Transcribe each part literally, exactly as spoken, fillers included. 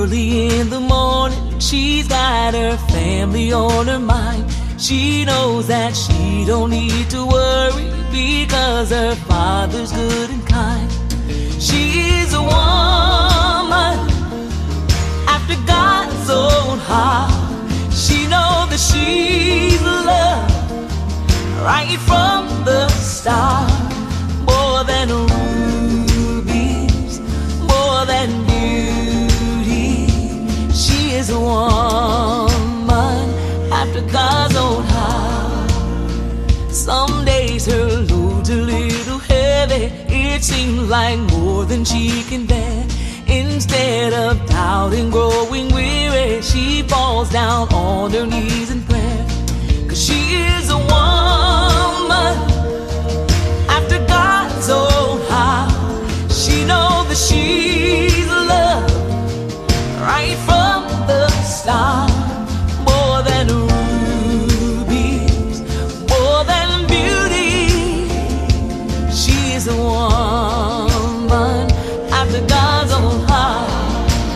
Early in the morning, she's got her family on her mind. She knows that she don't need to worry because her father's good and kind. She's a woman after God's own heart. She knows that she's loved right from the start. More than rubies, more than beauty. She is a woman after God's own heart. Some days her load's a little heavy. It seems like more than she can bear. Instead of doubting, growing weary, she falls down on her knees in prayer. 'Cause she is a woman after God's own heart. She knows that she's loved right from the start. More than rubies, more than beauty. She is a woman after God's own heart.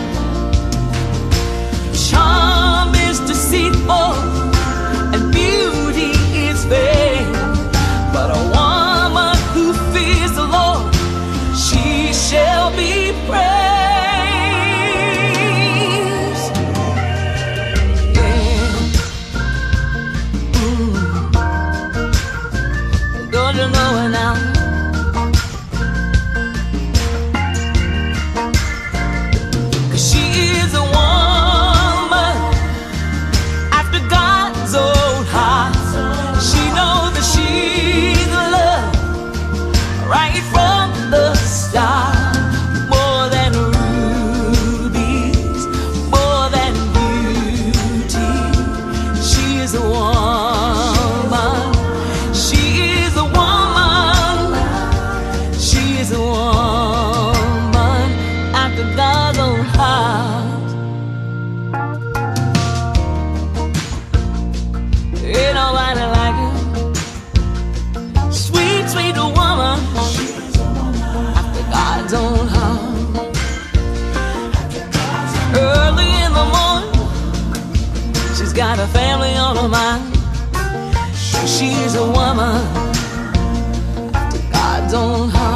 Charm is deceitful and beauty is vain, but a woman who fears the Lord, she shall be praised. Yeah. Mm. Don't you know it now? Got a family on her mind. She's a woman after God's own heart.